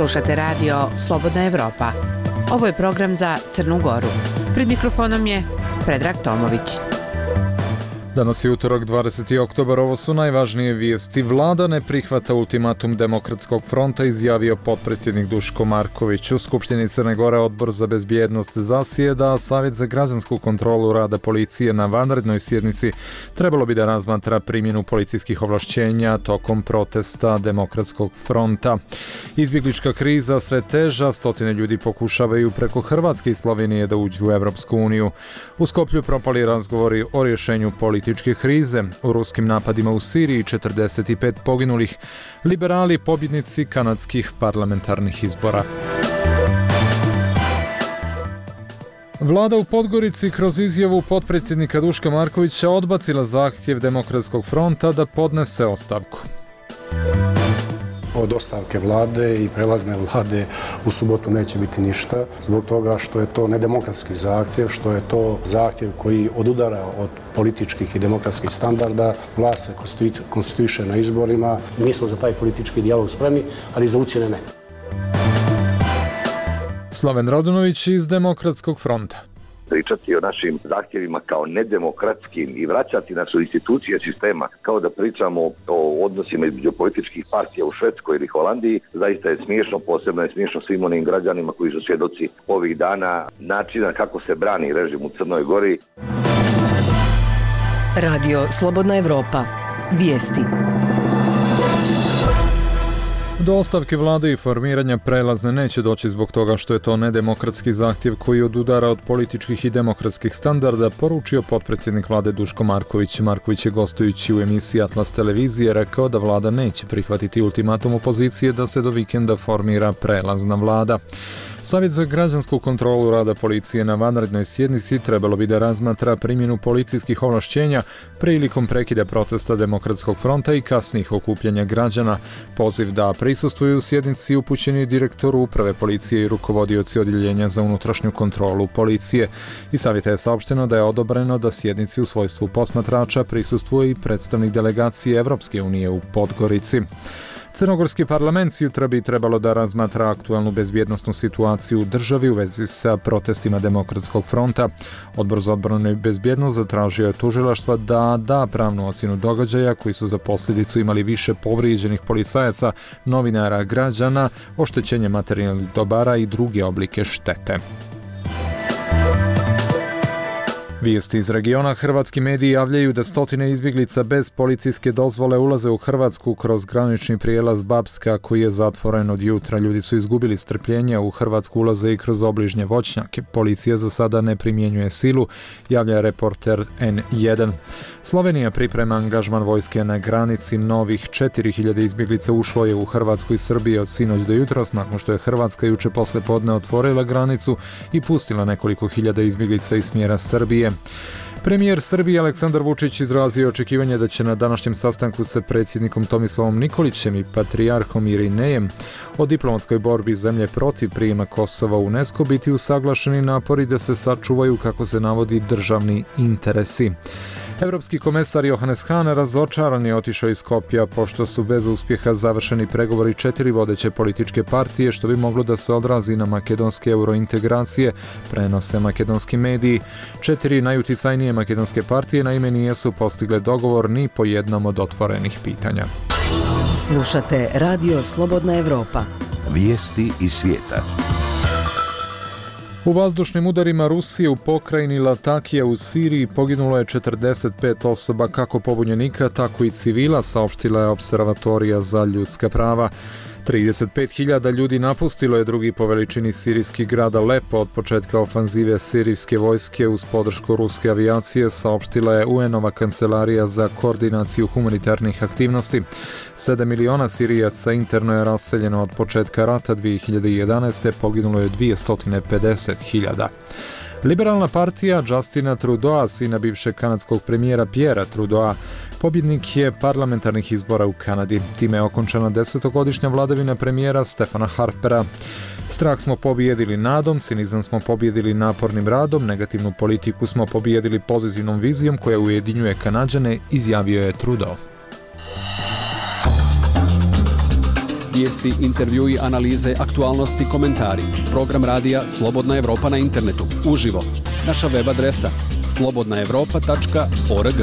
Slušate radio Slobodna Evropa. Ovo je program za Crnu Goru. Pred mikrofonom je Predrag Tomović. Danas je utorak 20. oktobar, ovo su najvažnije vijesti. Vlada ne prihvata ultimatum Demokratskog fronta, izjavio potpredsjednik Duško Marković. U Skupštini Crne Gore Odbor za bezbjednost zasjeda, a Savjet za građansku kontrolu rada policije na vanrednoj sjednici trebalo bi da razmatra primjenu policijskih ovlašćenja tokom protesta Demokratskog fronta. Izbjeglička kriza sve teža, stotine ljudi pokušavaju preko Hrvatske i Slovenije da uđu u Evropsku uniju. U Skoplju propali razgovori o rješenju političke krize, u ruskim napadima u Siriji 45 poginulih, liberali pobjednici kanadskih parlamentarnih izbora. Vlada u Podgorici kroz izjavu potpredsjednika Duška Markovića odbacila zahtjev Demokratskog fronta da podnese ostavku. Od ostavke vlade i prelazne vlade u subotu neće biti ništa, zbog toga što je to nedemokratski zahtjev, što je to zahtjev koji odudara od političkih i demokratskih standarda. Vlast se konstituiše na izborima. Mi smo za taj politički dijalog spremni, ali za ucjene ne. Slaven Radunović iz Demokratskog fronta. Pričati o našim zahtjevima kao nedemokratskim i vraćati nas u institucije sistema kao da pričamo o odnosima između političkih partija u Švedskoj ili Holandiji, zaista je smiješno, posebno je smiješno svim onim građanima koji su svjedoci ovih dana načina kako se brani režim u Crnoj Gori. Radio Slobodna Evropa. Vijesti. Do ostavke vlade i formiranja prelazne neće doći zbog toga što je to nedemokratski zahtjev koji odudara od političkih i demokratskih standarda, poručio potpredsjednik vlade Duško Marković. Marković je gostujući u emisiji Atlas televizije rekao da vlada neće prihvatiti ultimatum opozicije da se do vikenda formira prelazna vlada. Savjet za građansku kontrolu rada policije na vanrednoj sjednici trebalo bi da razmatra primjenu policijskih ovlašćenja prilikom prekida protesta Demokratskog fronta i kasnijih okupljanja građana. Poziv da prisustvuju sjednici upućeni direktoru uprave policije i rukovodioci odjeljenja za unutrašnju kontrolu policije. Iz savjeta je saopšteno da je odobreno da sjednici u svojstvu posmatrača prisustvuje i predstavnik delegacije Evropske unije u Podgorici. Crnogorski parlament sutra bi trebalo da razmatra aktualnu bezbjednosnu situaciju u državi u vezi sa protestima Demokratskog fronta. Odbor za odbranu i bezbjednost zatražio je tužilaštva da da pravnu ocjenu događaja koji su za posljedicu imali više povrijeđenih policajaca, novinara, građana, oštećenje materijalnih dobara i druge oblike štete. Vijesti iz regiona. Hrvatski mediji javljaju da stotine izbjeglica bez policijske dozvole ulaze u Hrvatsku kroz granični prijelaz Bapska koji je zatvoren od jutra. Ljudi su izgubili strpljenje, u Hrvatsku ulaze i kroz obližnje voćnjake. Policija za sada ne primjenjuje silu, javlja reporter N1. Slovenija priprema angažman vojske na granici. Novih 4000 izbjeglica ušlo je u Hrvatsku i Srbije od sinoć do jutros, nakon što je Hrvatska juče poslijepodne otvorila granicu i pustila nekoliko hiljada izbjeglica iz smjera Srbije. Premijer Srbije Aleksandar Vučić izrazio očekivanje da će na današnjem sastanku sa predsjednikom Tomislavom Nikolićem i patrijarhom Irinejem o diplomatskoj borbi zemlje protiv prijema Kosova u UNESCO biti usaglašeni napori da se sačuvaju, kako se navodi, državni interesi. Evropski komesar Johannes Hahn razočaran je otišao iz Skopja pošto su bez uspjeha završeni pregovori 4 vodeće političke partije, što bi moglo da se odrazi na makedonske eurointegracije, prenose makedonski mediji. 4 najuticajnije makedonske partije naime nisu postigle dogovor ni po jednom od otvorenih pitanja. Slušate Radio Slobodna Evropa. Vijesti iz svijeta. U vazdušnim udarima Rusije u pokrajini Latakija u Siriji poginulo je 45 osoba, kako pobunjenika, tako i civila, saopštila je Opservatorija za ljudska prava. 35.000 ljudi napustilo je drugi po veličini sirijski grad Alepo od početka ofanzive sirijske vojske uz podršku ruske avijacije, saopštila je UN-ova kancelarija za koordinaciju humanitarnih aktivnosti. 7 miliona Sirijaca interno je raseljeno od početka rata 2011. Poginulo je 250.000. Liberalna partija Justina Trudeau, sina bivšeg kanadskog premijera Pierrea Trudeau, pobjednik je parlamentarnih izbora u Kanadi. Time je okončana 10-godišnja vladavina premijera Stephena Harpera. Strah smo pobijedili nadom, cinizam smo pobijedili napornim radom, negativnu politiku smo pobijedili pozitivnom vizijom koja ujedinjuje Kanađane, izjavio je Trudeau. Vijesti, intervjui, analize, aktualnosti, komentari. Program radija Slobodna Evropa na internetu. Uživo. Naša web adresa slobodnaevropa.org.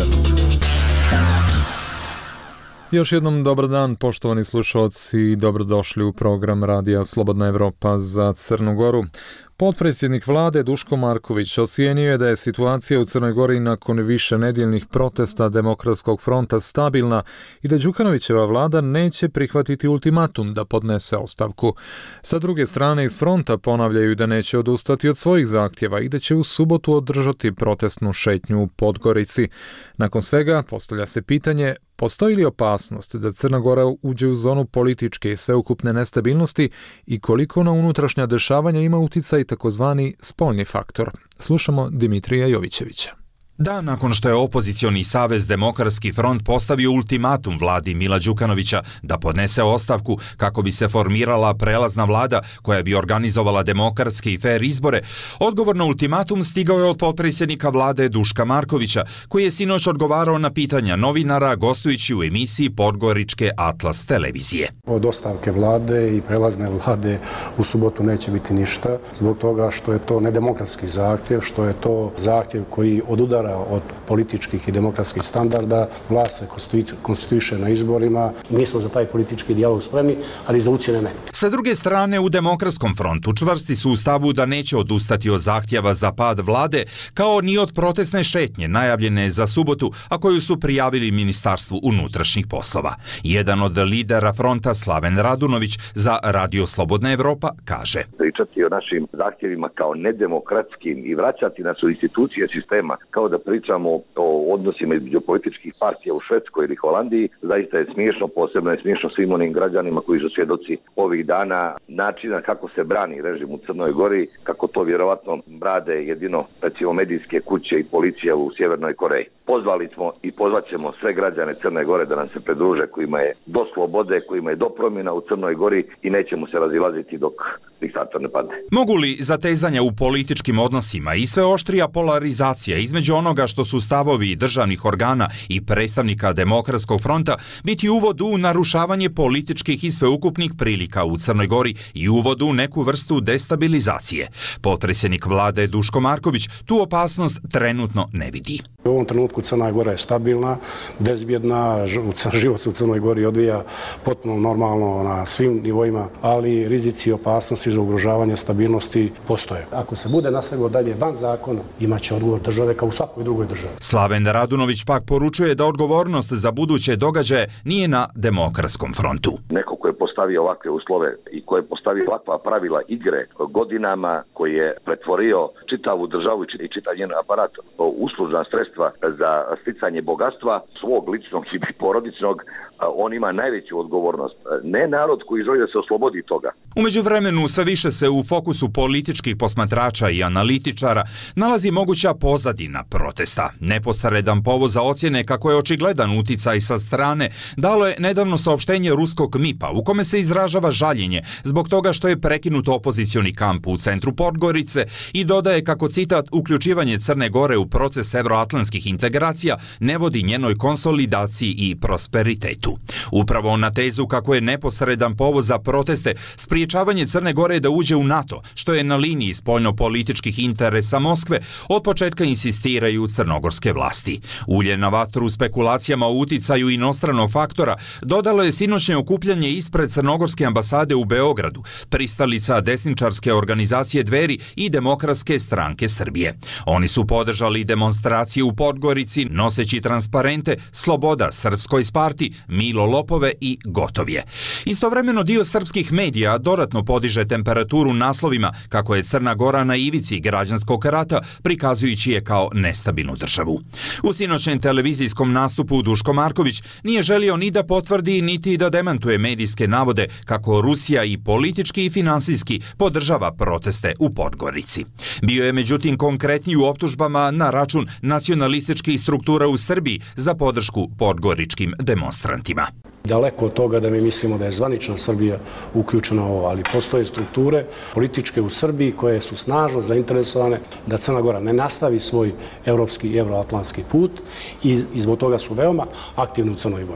Još jednom dobar dan, poštovani slušalci, dobrodošli u program radija Slobodna Evropa za Crnu Goru. Potpredsjednik vlade Duško Marković ocijenio je da je situacija u Crnoj Gori nakon više nedjeljnih protesta Demokratskog fronta stabilna i da Đukanovićeva vlada neće prihvatiti ultimatum da podnese ostavku. Sa druge strane iz fronta ponavljaju da neće odustati od svojih zahtjeva i da će u subotu održati protestnu šetnju u Podgorici. Nakon svega postavlja se pitanje: postoji li opasnost da Crna Gora uđe u zonu političke i sveukupne nestabilnosti i koliko na unutrašnja dešavanja ima uticaj takozvani spoljni faktor? Slušamo Dimitrija Jovićevića. Dan nakon što je opozicioni savez Demokratski front postavio ultimatum vladi Mila Đukanovića da podnese ostavku kako bi se formirala prelazna vlada koja bi organizovala demokratske i fer izbore, odgovor na ultimatum stigao je od potpredsjednika vlade Duška Markovića, koji je sinoć odgovarao na pitanja novinara gostujući u emisiji podgoričke Atlas televizije. Od ostavke vlade i prelazne vlade u subotu neće biti ništa, zbog toga što je to nedemokratski zahtjev, što je to zahtjev koji odudara od političkih i demokratskih standarda. Vlast se konstituiše na izborima. Mi smo za taj politički dijalog spremni, ali za ucjene ne. Sa druge strane, u Demokratskom frontu čvrsti su u stavu da neće odustati od zahtjeva za pad vlade, kao ni od protestne šetnje najavljene za subotu, a koju su prijavili Ministarstvu unutrašnjih poslova. Jedan od lidera fronta, Slaven Radunović, za Radio Slobodna Evropa kaže: pričati o našim zahtjevima kao nedemokratskim i vraćati nas u institucije sistema, kao da pričamo o odnosima između političkih partija u Švedskoj ili Holandiji, zaista je smiješno, posebno je smiješno svim onim građanima koji su svjedoci ovih dana načina kako se brani režim u Crnoj Gori, kako to vjerovatno brade jedino recimo medijske kuće i policija u Sjevernoj Koreji. Pozvali smo i pozvat ćemo sve građane Crne Gore da nam se pridruže, kojima je do slobode, kojima je do promjena u Crnoj Gori, i nećemo se razilaziti dok diktator ne padne. Mogu li zatezanja u političkim odnosima i sve oštrija polarizacija između onoga što su stavovi državnih organa i predstavnika Demokratskog fronta biti uvod u narušavanje političkih i sveukupnih prilika u Crnoj Gori i uvod u neku vrstu destabilizacije? Potpredsjednik vlade Duško Marković tu opasnost trenutno ne vidi. U ovom trenutku Crna Gora je stabilna, bezbjedna, život se u Crnoj Gori odvija potpuno normalno na svim nivoima, ali rizici i opasnosti za ugrožavanje stabilnosti postoje. Ako se bude nastavilo dalje van zakona, imaće odgovor države kao u svakoj drugoj državi. Slaven Radunović pak poručuje da odgovornost za buduće događaje nije na Demokratskom frontu. Neko ko je postavio ovakve uslove i ko je postavio ovakva pravila igre godinama, koji je pretvorio čitavu državu i čitav njen aparat uslužna sredstva za sticanje bogatstva svog ličnog i porodičnog, on ima najveću odgovornost. Ne narod koji želi da se oslobodi toga. U međuvremenu sve više se u fokusu političkih posmatrača i analitičara nalazi moguća pozadina protesta. Neposredan povod za ocjene kako je očigledan uticaj sa strane dalo je nedavno saopštenje ruskog MIP-a u kome se izražava žaljenje zbog toga što je prekinut opozicioni kamp u centru Podgorice i dodaje kako, citat, uključivanje Crne Gore u proces evroatlantskih integracija ne vodi njenoj konsolidaciji i prosperitetu. Upravo na tezu kako je neposredan povod za proteste spriječavanje Crne Gore da uđe u NATO, što je na liniji spoljnopolitičkih interesa Moskve, od početka insistiraju crnogorske vlasti. Ulje na vatru spekulacijama o uticaju inostranog faktora dodalo je sinoćnje okupljanje ispred crnogorske ambasade u Beogradu, pristalica desničarske organizacije Dveri i Demokratske stranke Srbije. Oni su podržali demonstracije u Podgorici noseći transparente "Sloboda Srpskoj Sparti", "Milo lopove" i "Gotov je". Istovremeno dio srpskih medija dodatno podiže temperaturu naslovima kako je Crna Gora na ivici građanskog rata, prikazujući je kao nestabilnu državu. U sinoćnem televizijskom nastupu Duško Marković nije želio ni da potvrdi niti da demantuje medijske navode kako Rusija i politički i finansijski podržava proteste u Podgorici. Bio je međutim konkretniji u optužbama na račun nacionalističkih struktura u Srbiji za podršku podgoričkim demonstrantima. Daleko od toga da mi mislimo da je zvanična Srbija uključena u ovo, ali postoje strukture političke u Srbiji koje su snažno zainteresovane da Crna Gora ne nastavi svoj evropski i evroatlantski put i zbog toga su veoma aktivni u Crnoj Gori.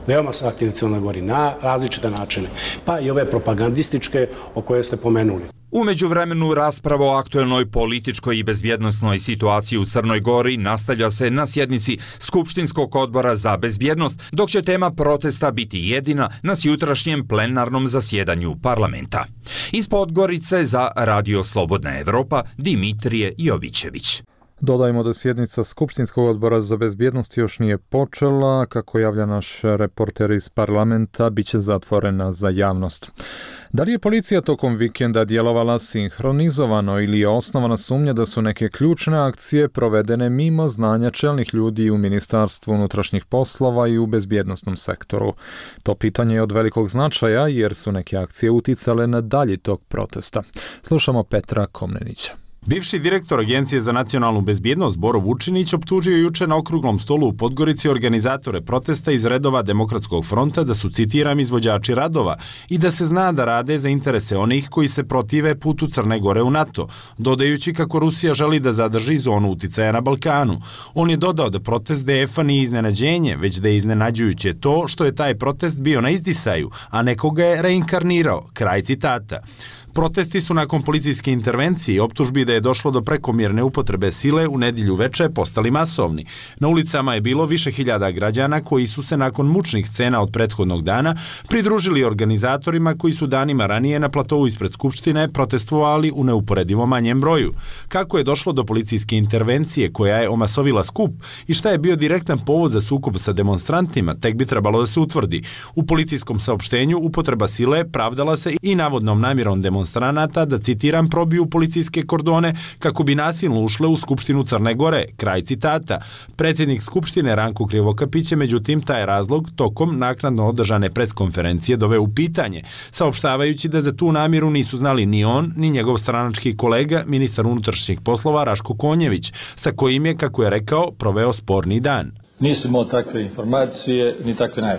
veoma su aktivni u Crnoj Gori na različite načine, pa i ove propagandističke o koje ste pomenuli. U međuvremenu rasprava o aktuelnoj političkoj i bezbjednosnoj situaciji u Crnoj Gori nastavlja se na sjednici Skupštinskog odbora za bezbjednost, dok će tema protesta biti jedina na jutrašnjem plenarnom zasjedanju parlamenta. Iz Podgorice za Radio Slobodna Evropa, Dimitrije Jovićević. Dodajmo da sjednica Skupštinskog odbora za bezbjednost još nije počela, kako javlja naš reporter iz parlamenta, bit će zatvorena za javnost. Da li je policija tokom vikenda djelovala sinhronizovano ili je osnovana sumnja da su neke ključne akcije provedene mimo znanja čelnih ljudi u Ministarstvu unutrašnjih poslova i u bezbjednosnom sektoru? To pitanje je od velikog značaja jer su neke akcije uticale na dalji tok protesta. Slušamo Petra Komnenića. Bivši direktor Agencije za nacionalnu bezbjednost Boro Vučinić optužio juče na okruglom stolu u Podgorici organizatore protesta iz redova Demokratskog fronta da su, citiram, izvođači radova i da se zna da rade za interese onih koji se protive putu Crne Gore u NATO, dodajući kako Rusija želi da zadrži zonu uticaja na Balkanu. On je dodao da protest DF-a nije iznenađenje, već da je iznenađujuće to što je taj protest bio na izdisaju, a nekoga je reinkarnirao. Kraj citata. Protesti su nakon policijske intervencije i optužbi da je došlo do prekomjerne upotrebe sile u nedjelju veče postali masovni. Na ulicama je bilo više hiljada građana koji su se nakon mučnih scena od prethodnog dana pridružili organizatorima koji su danima ranije na platovu ispred Skupštine protestovali u neuporedivo manjem broju. Kako je došlo do policijske intervencije koja je omasovila skup i šta je bio direktan povod za sukob sa demonstrantima, tek bi trebalo da se utvrdi. U policijskom saopštenju upotreba sile pravdala se i navodnom namjerom demonstranata da, citiram, probiju policijske kordone kako bi nasilno ušle u Skupštinu Crne Gore. Kraj citata. Predsjednik Skupštine Ranko Krivokapić je međutim taj razlog tokom naknadno održane preskonferencije doveo u pitanje, saopštavajući da za tu namjeru nisu znali ni on, ni njegov stranački kolega, ministar unutrašnjih poslova Raško Konjević, sa kojim je, kako je rekao, proveo sporni dan. Nisam imao takve informacije, ni takve najave.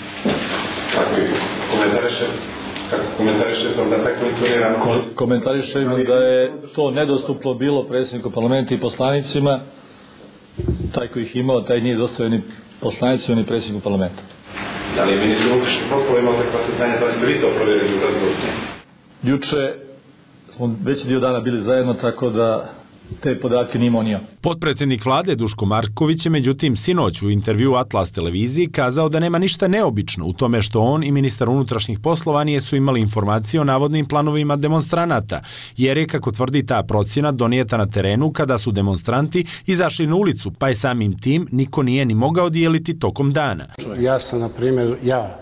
Kako je komentariše? Kako komentarišete da tako informiramo? Komentarišem da je to nedostupno bilo predsjedniku parlamenta i poslanicima. Taj koji ih imao, taj nije dostavio ni poslanicima ni predsjedniku parlamenta. Da li je ministar unutrašnjih poslova imao takva pitanja, da li ste vi to provjerili u razgovoru? Juče smo veći dio dana bili zajedno, tako da te podatke nije imao ni on. Potpredsjednik vlade Duško Marković je međutim sinoć u intervju Atlas televiziji kazao da nema ništa neobično u tome što on i ministar unutrašnjih poslova nisu imali informacije o navodnim planovima demonstranata, jer je, kako tvrdi ta procjena, donijeta na terenu kada su demonstranti izašli na ulicu, pa je samim tim niko nije ni mogao dijeliti tokom dana. Ja sam, na primjer,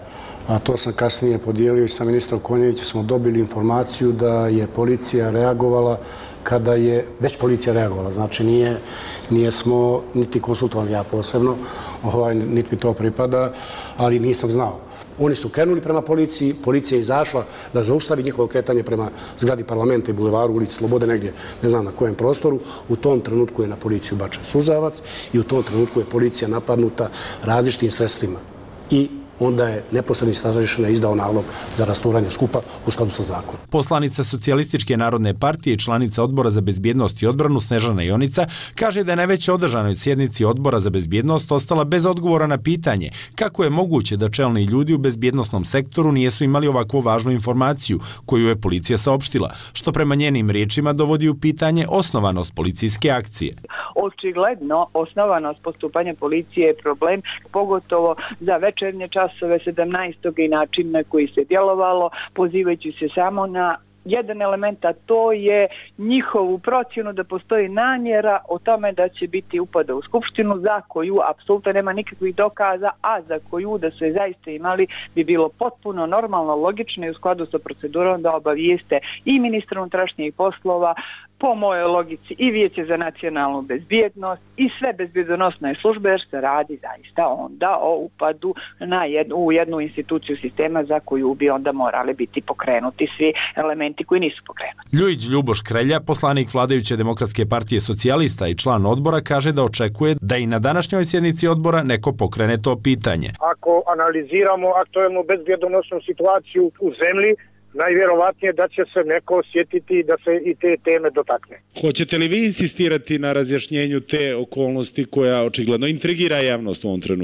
a to sam kasnije podijelio i sa ministrom Konjevićem, smo dobili informaciju da je policija reagovala kada je već policija reagovala. Znači nije smo niti konsultovali ja posebno, niti mi to pripada, ali nisam znao. Oni su krenuli prema policiji, policija je izašla da zaustavi njihovo kretanje prema zgradi parlamenta i bulevaru, ulici Slobode, negdje, ne znam na kojem prostoru. U tom trenutku je na policiju bačen suzavac i u tom trenutku je policija napadnuta različitim sredstvima. I onda je neposredni starešina izdao nalog za rasturanje skupa u skladu sa zakonom. Poslanica Socijalističke narodne partije i članica Odbora za bezbjednost i odbranu Snežana Jonica kaže da je na već održanoj sjednici Odbora za bezbjednost ostala bez odgovora na pitanje kako je moguće da čelni ljudi u bezbjednosnom sektoru nisu imali ovakvu važnu informaciju koju je policija saopštila, što prema njenim riječima dovodi u pitanje osnovanost policijske akcije. Očigledno osnovanost postupanja policije je problem, pogotovo za večernje časove 17. i način na koji se djelovalo, pozivajući se samo na jedan element, a to je njihovu procjenu da postoji namjera o tome da će biti upada u Skupštinu, za koju apsolutno nema nikakvih dokaza, a za koju da su je zaista imali bi bilo potpuno normalno, logično i u skladu sa procedurom da obavijeste i ministra unutrašnjih poslova, po mojoj logici i Vijeće za nacionalnu bezbjednost i sve bezbjednosne službe, jer se radi zaista onda o upadu u jednu instituciju sistema za koju bi onda morali biti pokrenuti svi elementi koji nisu pokrenuti. Ljujić Ljuboš Krelja, poslanik vladajuće Demokratske partije socijalista i član odbora, kaže da očekuje da i na današnjoj sjednici odbora neko pokrene to pitanje. Ako analiziramo aktuelnu bezbjednosnu situaciju u zemlji, najvjerovatnije da će se neko osjetiti da se i te teme dotakne. Hoćete li vi insistirati na razjašnjenju te okolnosti koja očigledno intrigira javnost u ovom trenutku?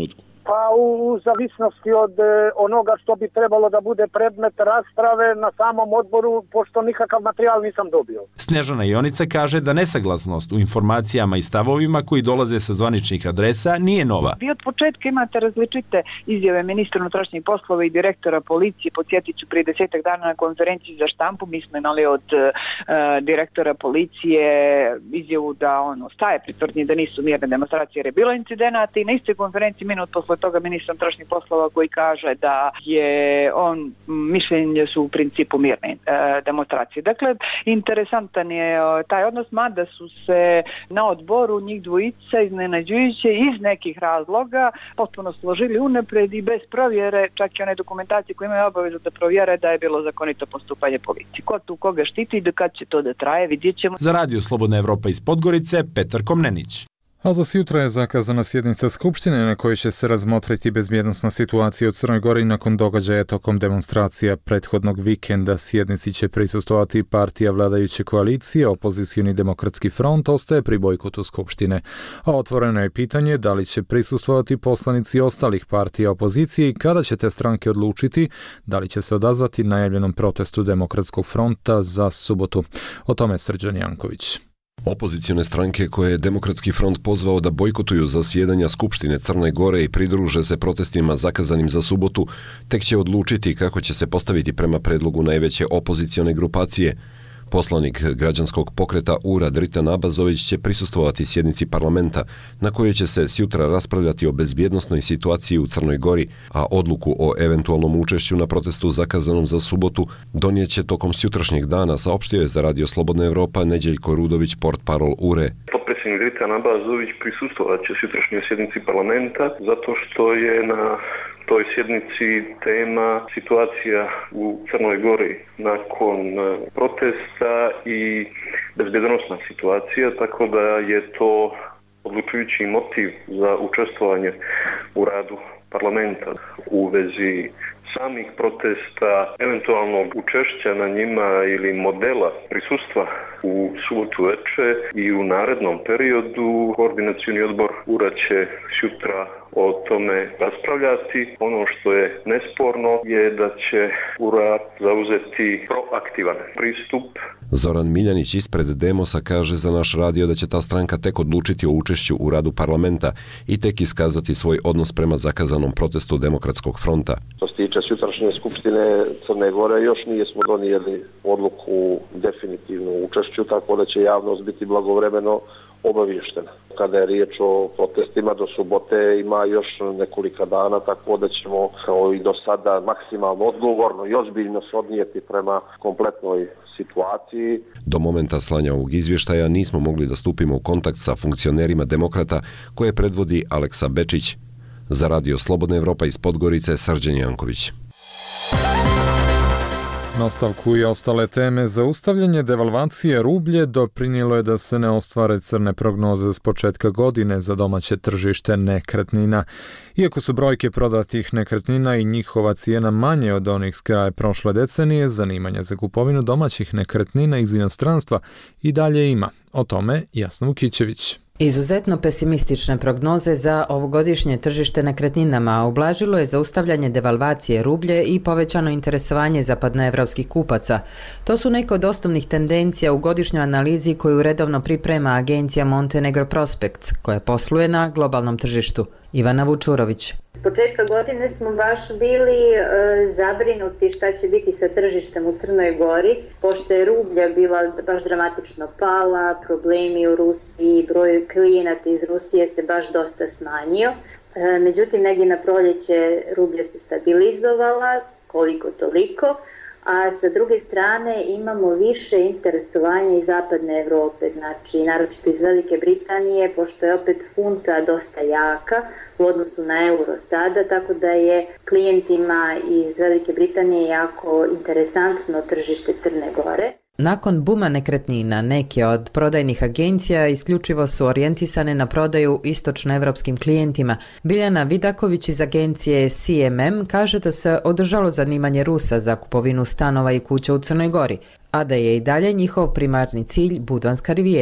Pa u zavisnosti od onoga što bi trebalo da bude predmet rasprave na samom odboru, pošto nikakav materijal nisam dobio. Snježana Jonica kaže da nesaglasnost u informacijama i stavovima koji dolaze sa zvaničnih adresa nije nova. Vi od početka imate različite izjave ministra unutrašnjih poslova i direktora policije. Podsjetit ću, prije 10 dana na konferenciji za štampu mi smo imali od direktora policije izjavu da on ostaje pri tvrdnji da nisu mirne demonstracije jer je bilo incidenata, i na istoj konferenciji minut posle toga ministar unutrašnjih poslova koji kaže da je on mišljenje su u principu mirne demonstracije. Dakle, interesantan je taj odnos, mada su se na odboru njih dvojica iznenađujuće iz nekih razloga potpuno složili unapred i bez provjere, čak i one dokumentacije koje imaju obavezu da provjere da je bilo zakonito postupanje policije. Ko tu koga štiti i do kad će to da traje, vidjet ćemo. Za Radio Slobodna Evropa iz Podgorice, Petar Komnenić. A za sutra je zakazana sjednica Skupštine na kojoj će se razmotriti bezbjednosna situacija u Crnoj Gori nakon događaja tokom demonstracija prethodnog vikenda. Sjednici će prisustvovati partija vladajuće koalicije, Opozicioni demokratski front ostaje pri bojkotu Skupštine. A otvoreno je pitanje da li će prisustvovati poslanici ostalih partija opozicije i kada će te stranke odlučiti da li će se odazvati najavljenom protestu Demokratskog fronta za subotu. O tome Srđan Janković. Opozicione stranke koje je Demokratski front pozvao da bojkotuju zasjedanja Skupštine Crne Gore i pridruže se protestima zakazanim za subotu, tek će odlučiti kako će se postaviti prema predlogu najveće opozicione grupacije. Poslanik građanskog pokreta URA Dritan Abazović će prisustvovati sjednici parlamenta, na kojoj će se sjutra raspravljati o bezbjednosnoj situaciji u Crnoj Gori, a odluku o eventualnom učešću na protestu zakazanom za subotu donijet će tokom sjutrašnjeg dana, saopštio je za Radio Slobodna Evropa Neđeljko Rudović, portparol URE. Potpredsjednik Dritan Abazović prisustvovat će sjutrašnjoj sjednici parlamenta zato što je na toj sjednici tema situacija u Crnoj Gori nakon protesta i bezbjednosna situacija, tako da je to odlučujući motiv za učestvovanje u radu parlamenta u vezi samih protesta, eventualnog učešća na njima ili modela prisustva u subotu veče i u narednom periodu. Koordinacioni odbor URA će sutra o tome raspravljati. Ono što je nesporno je da će URA zauzeti proaktivan pristup. Zoran Miljanić ispred Demosa kaže za naš radio da će ta stranka tek odlučiti o učešću u radu parlamenta i tek iskazati svoj odnos prema zakazanom protestu Demokratskog fronta. Što se tiče sutrašnje Skupštine Crne Gore, još nismo donijeli odluku definitivno učešću, tako da će javnost biti blagovremeno obavještena. Kada je riječ o protestima do subote ima još nekolika dana, tako da ćemo kao i do sada maksimalno odgovorno i ozbiljno se odnijeti prema kompletnoj situaciji. Do momenta slanja ovog izvještaja nismo mogli da stupimo u kontakt sa funkcionerima demokrata koje predvodi Aleksa Bečić. Za Radio Slobodna Evropa iz Podgorice, Srđan Janković. Nastavku i ostale teme, zaustavljanje devalvacije rublje doprinijelo je da se ne ostvare crne prognoze s početka godine za domaće tržište nekretnina. Iako su brojke prodatih nekretnina i njihova cijena manje od onih s kraja prošle decenije, zanimanja za kupovinu domaćih nekretnina iz inostranstva i dalje ima. O tome Jasna Vukićević. Izuzetno pesimistične prognoze za ovogodišnje tržište nekretninama ublažilo je zaustavljanje devalvacije rublje i povećano interesovanje zapadnoevropskih kupaca. To su neke od osnovnih tendencija u godišnjoj analizi koju redovno priprema agencija Montenegro Prospects, koja posluje na globalnom tržištu. Ivana Vučurović. S početka godine smo baš bili zabrinuti šta će biti sa tržištem u Crnoj Gori, pošto je rublja bila baš dramatično pala, problemi u Rusiji, broj klijenata iz Rusije se baš dosta smanjio. Međutim, negdje na proljeće rublja se stabilizovala, koliko toliko, a sa druge strane imamo više interesovanja iz zapadne Evrope, znači naročito iz Velike Britanije, pošto je opet funta dosta jaka u odnosu na euro sada, tako da je klijentima iz Velike Britanije jako interesantno tržište Crne Gore. Nakon buma nekretnina, neke od prodajnih agencija isključivo su orijentisane na prodaju istočnoevropskim klijentima. Biljana Vidaković iz agencije CMM kaže da se održalo zanimanje Rusa za kupovinu stanova i kuća u Crnoj Gori, a da je i dalje njihov primarni cilj Budvanska rivijera.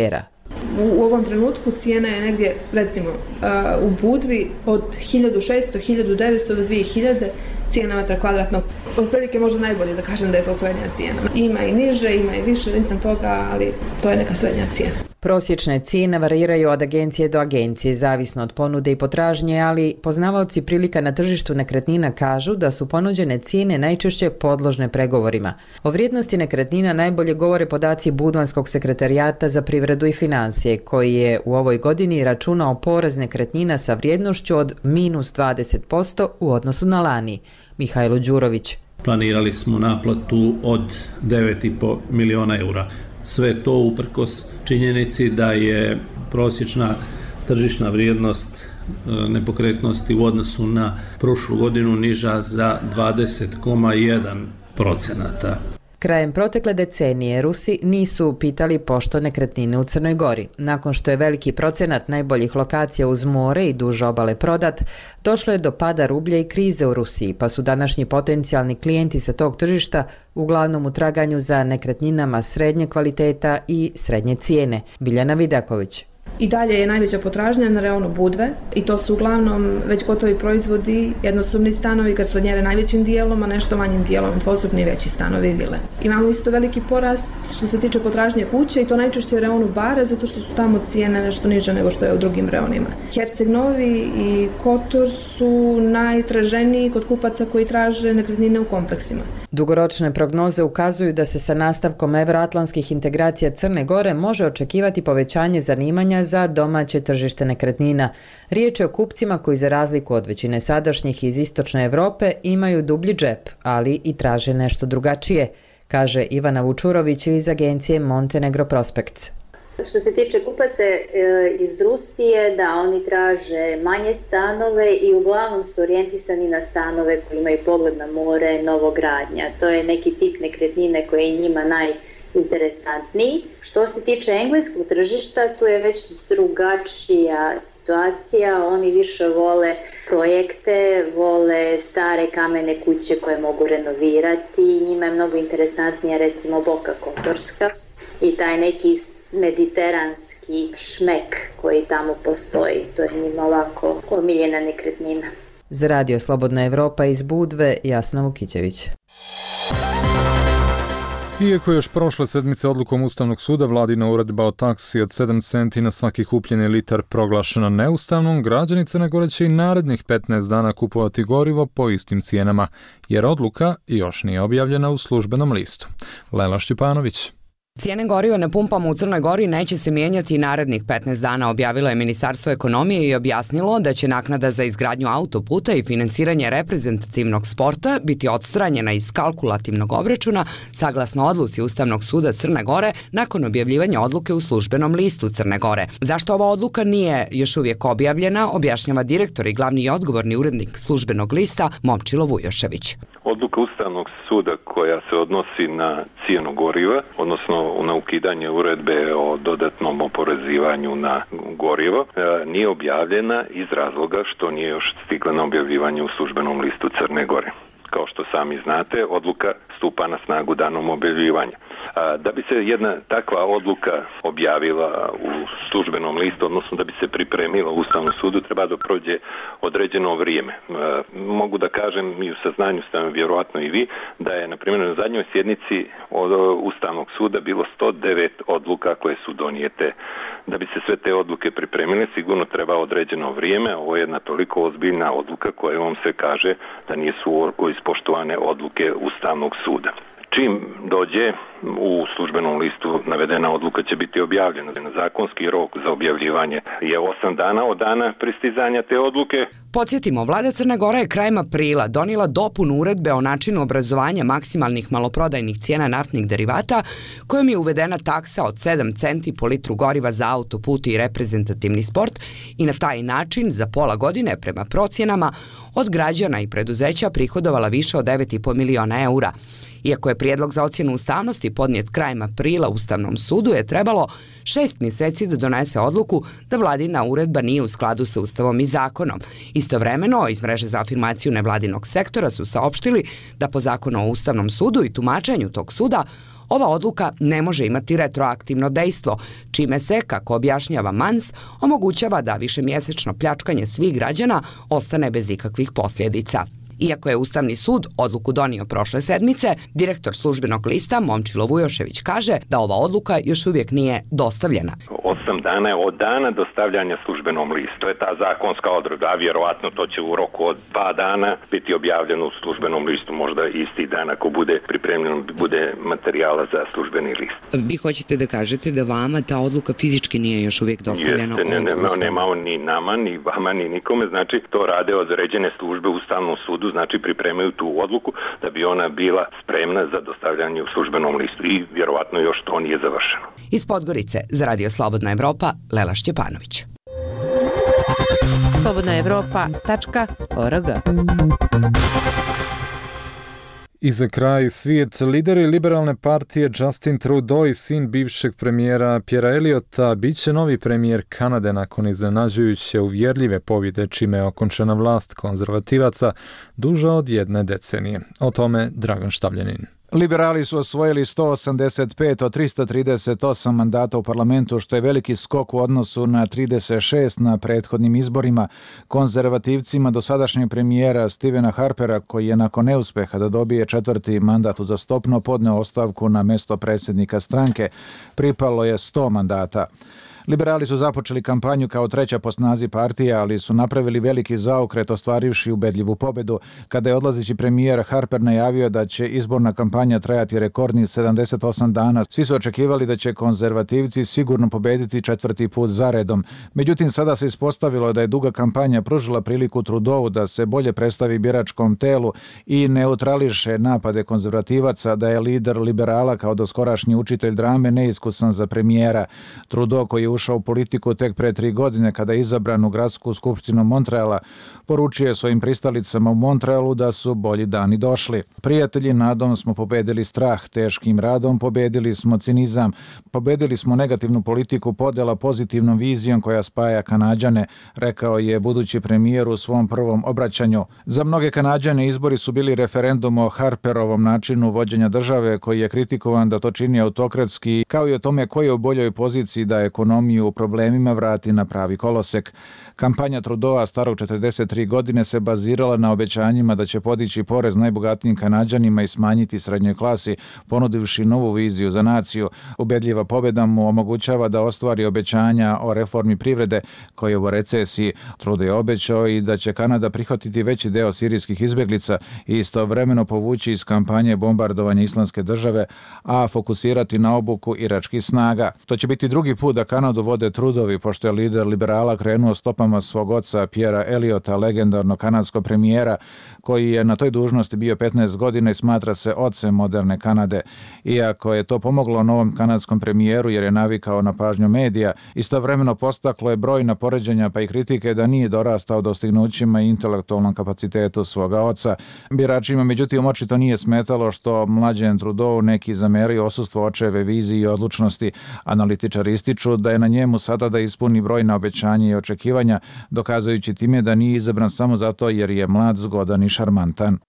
U ovom trenutku cijena je negdje, recimo, u Budvi od 1600, 1900 do 2000 cijena metra kvadratnog. Otprilike možda najbolje da kažem da je to srednja cijena. Ima i niže, ima i više instant toga, ali to je neka srednja cijena. Prosječne cijene variraju od agencije do agencije, zavisno od ponude i potražnje, ali poznavaoci prilika na tržištu nekretnina kažu da su ponuđene cijene najčešće podložne pregovorima. O vrijednosti nekretnina najbolje govore podaci Budvanskog sekretarijata za privredu i financije, koji je u ovoj godini računao porast nekretnina sa vrijednošću od -20% u odnosu na lani. Mihajlo Đurović. Planirali smo naplatu od 9,5 miliona eura. Sve to uprkos činjenici da je prosječna tržišna vrijednost nepokretnosti u odnosu na prošlu godinu niža za 20,1%. Krajem protekle decenije Rusi nisu pitali pošto nekretnine u Crnoj Gori. Nakon što je veliki procenat najboljih lokacija uz more i duž obale prodat, došlo je do pada rublja i krize u Rusiji, pa su današnji potencijalni klijenti sa tog tržišta uglavnom u traganju za nekretninama srednje kvaliteta i srednje cijene. Biljana Vidaković. I dalje je najveća potražnja na reonu Budve i to su uglavnom već gotovi proizvodi, jednosobni stanovi, garsonjere najvećim dijelom, a nešto manjim dijelom dvosobni veći stanovi i vile. Imamo isto veliki porast što se tiče potražnje kuće i to najčešće u reonu Bara, zato što su tamo cijene nešto niže nego što je u drugim reonima. Herceg Novi i Kotor su najtraženiji kod kupaca koji traže nekretnine u kompleksima. Dugoročne prognoze ukazuju da se sa nastavkom evroatlantskih integracija Crne Gore može očekivati povećanje zanimanja za domaće tržište nekretnina. Riječ je o kupcima koji za razliku od većine sadašnjih iz istočne Europe imaju dublji džep, ali i traže nešto drugačije, kaže Ivana Vučurović iz agencije Montenegro Prospects. Što se tiče kupaca iz Rusije, da oni traže manje stanove i uglavnom su orijentisani na stanove koji imaju pogled na more, novogradnja. To je neki tip nekretnine koji je njima najinteresantniji. Što se tiče engleskog tržišta, tu je već drugačija situacija. Oni više vole projekte, vole stare kamene kuće koje mogu renovirati. Njima je mnogo interesantnija recimo Boka Kotorska i taj neki mediteranski šmek koji tamo postoji. To je njima ovako omiljena nekretnina. Za Radio Slobodna Evropa iz Budve, Jasna Vukićević. Iako je još prošle sedmice odlukom Ustavnog suda vladina uredba o taksi od 7 centi na svaki kupljeni litar proglašena neustavnom, građani Crne Gore će i narednih 15 dana kupovati gorivo po istim cijenama, jer odluka još nije objavljena u službenom listu. Lela Šćepanović. Cijene goriva na pumpama u Crnoj Gori neće se mijenjati i narednih 15 dana, objavilo je Ministarstvo ekonomije i objasnilo da će naknada za izgradnju autoputa i finansiranje reprezentativnog sporta biti odstranjena iz kalkulativnog obračuna saglasno odluci Ustavnog suda Crne Gore nakon objavljivanja odluke u službenom listu Crne Gore. Zašto ova odluka nije još uvijek objavljena, objašnjava direktor i glavni i odgovorni urednik službenog lista Momčilo Vujošević. Odluka Ustavnog suda koja se odnosi na cijenu goriva, odnosno na ukidanje uredbe o dodatnom oporezivanju na gorivo, nije objavljena iz razloga što nije još stigla na objavljivanje u službenom listu Crne Gore. Kao što sami znate, odluka stupa na snagu danom objavljivanja. Da bi se jedna takva odluka objavila u službenom listu, odnosno da bi se pripremila u Ustavnom sudu, treba da prođe određeno vrijeme. Mogu da kažem, i u saznanju ste vjerojatno i vi, da je na primjer na zadnjoj sjednici od Ustavnog suda bilo 109 odluka koje su donijete. Da bi se sve te odluke pripremile, sigurno treba određeno vrijeme. Ovo je jedna toliko ozbiljna odluka kojom se kaže da nisu ispoštovane odluke Ustavnog suda. Čim dođe u službenom listu navedena odluka će biti objavljena. Zakonski rok za objavljivanje je 8 dana od dana pristizanja te odluke. Podsjetimo, vlada Crne Gore je krajem aprila donijela dopunu uredbe o načinu obrazovanja maksimalnih maloprodajnih cijena naftnih derivata, kojom je uvedena taksa od 7 centi po litru goriva za autoput i reprezentativni sport i na taj način za pola godine prema procjenama od građana i preduzeća prihodovala više od 9,5 miliona eura. Iako je prijedlog za ocjenu ustavnosti podnijet krajem aprila Ustavnom sudu, je trebalo 6 mjeseci da donese odluku da vladina uredba nije u skladu sa Ustavom i zakonom. Istovremeno, iz mreže za afirmaciju nevladinog sektora su saopštili da po zakonu o Ustavnom sudu i tumačenju tog suda ova odluka ne može imati retroaktivno dejstvo, čime se, kako objašnjava Mans, omogućava da višemjesečno pljačkanje svih građana ostane bez ikakvih posljedica. Iako je Ustavni sud odluku donio prošle sedmice, direktor Službenog lista Momčilo Vujošević kaže da ova odluka još uvijek nije dostavljena. 8 dana je od dana dostavljanja Službenom listu. To je ta zakonska odredba, a vjerovatno to će u roku od 2 dana biti objavljeno u Službenom listu, možda isti dan ako bude pripremljeno, bude materijala za Službeni list. Vi hoćete da kažete da vama ta odluka fizički nije još uvijek dostavljena? Nema ni nama, ni vama, ni nikome, znači to rade određene službe u Ustavnom sudu, znači pripremaju tu odluku da bi ona bila spremna za dostavljanje u Službenom listu i vjerovatno još to nije završeno. Iz Podgorice za Radio Slobodna Evropa, Lela Šćepanović. slobodnaevropa.org. I za kraj, svijet, lideri liberalne partije Justin Trudeau i sin bivšeg premijera Pierra Elliota bit će novi premijer Kanade nakon iznenađujuće uvjerljive pobjede čime je okončana vlast konzervativaca duža od 1 decenije. O tome Dragan Štavljanin. Liberali su osvojili 185 od 338 mandata u parlamentu, što je veliki skok u odnosu na 36 na prethodnim izborima. Konzervativcima dosadašnjeg premijera Stevena Harpera, koji je nakon neuspeha da dobije 4. mandat uzastopno podneo ostavku na mjesto predsjednika stranke, pripalo je 100 mandata. Liberali su započeli kampanju kao 3. po snazi partija, ali su napravili veliki zaokret ostvarivši ubedljivu pobedu. Kada je odlazeći premijer Harper najavio da će izborna kampanja trajati rekordni 78 dana, svi su očekivali da će konzervativci sigurno pobediti 4. put zaredom. Međutim, sada se ispostavilo da je duga kampanja pružila priliku Trudeau da se bolje predstavi biračkom telu i neutrališe napade konzervativaca da je lider liberala kao doskorašnji učitelj drame neiskusan za premijera. Trudeau, koji je ušao u politiku tek pre 3 godine kada je izabran u gradsku skupštinu Montreala, poručio je svojim pristalicama u Montrealu da su bolji dani došli. Prijatelji, nadom smo pobedili strah, teškim radom pobedili smo cinizam, pobedili smo negativnu politiku podela pozitivnom vizijom koja spaja Kanađane, rekao je budući premijer u svom prvom obraćanju. Za mnoge Kanađane izbori su bili referendum o Harperovom načinu vođenja države, koji je kritikovan da to čini autokratski, kao i o tome koji je u boljoj poziciji da ekonomiju u problemima vrati na pravi kolosek. Kampanja Trudeaua, starog 43 godine, se bazirala na obećanjima da će podići porez najbogatijim Kanađanima i smanjiti srednjoj klasi, ponudivši novu viziju za naciju. Ubedljiva pobjeda mu omogućava da ostvari obećanja o reformi privrede koje je u recesiji. Trudeau je obećao i da će Kanada prihvatiti veći deo sirijskih izbjeglica i istovremeno povući iz kampanje bombardovanja Islamske države, a fokusirati na obuku iračkih snaga. To će biti drugi put da Kanadu vode Trudeauvi, pošto je lider liberala krenuo stopama svog oca Pierra Elliota, legendarnog kanadskog premijera, koji je na toj dužnosti bio 15 godina i smatra se ocem moderne Kanade. Iako je to pomoglo novom kanadskom premijeru jer je navikao na pažnju medija, istovremeno postaklo je brojna poređenja pa i kritike da nije dorastao dostignućima i intelektualnom kapacitetu svoga oca. Biračima međutim očito nije smetalo što mlađen Trudeau neki zameraju odsustvo očeve viziji i odlučnosti. Analitičari ističu da je na njemu sada da ispuni brojna obećanja i očekivanja, dokazujući time da nije izabran samo zato jer je mlad, zgodan i šarmantan.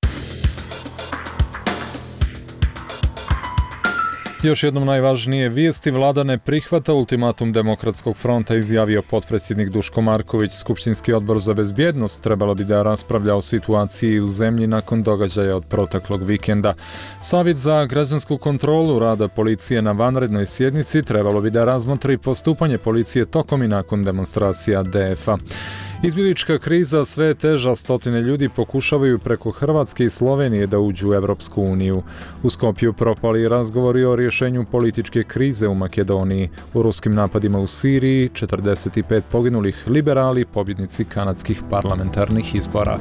Još jednom najvažnije vijesti, vlada ne prihvata ultimatum Demokratskog fronta, izjavio potpredsjednik Duško Marković. Skupštinski odbor za bezbjednost trebalo bi da raspravlja o situaciji u zemlji nakon događaja od proteklog vikenda. Savjet za građansku kontrolu rada policije na vanrednoj sjednici trebalo bi da razmotri postupanje policije tokom i nakon demonstracija DF-a. Izbjeglička kriza sve je teža, stotine ljudi pokušavaju preko Hrvatske i Slovenije da uđu u Evropsku uniju. U Skopju propali razgovori o rješenju političke krize u Makedoniji. U ruskim napadima u Siriji 45 poginulih, liberali pobjednici kanadskih parlamentarnih izbora.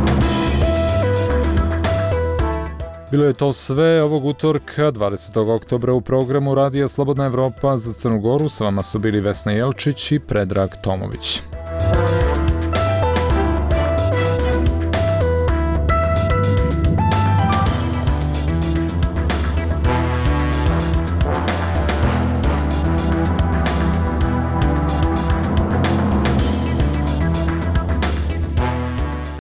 Bilo je to sve ovog utorka, 20. oktobra u programu Radija Slobodna Evropa. Za Crnu Goru s vama su bili Vesna Jelčić i Predrag Tomović.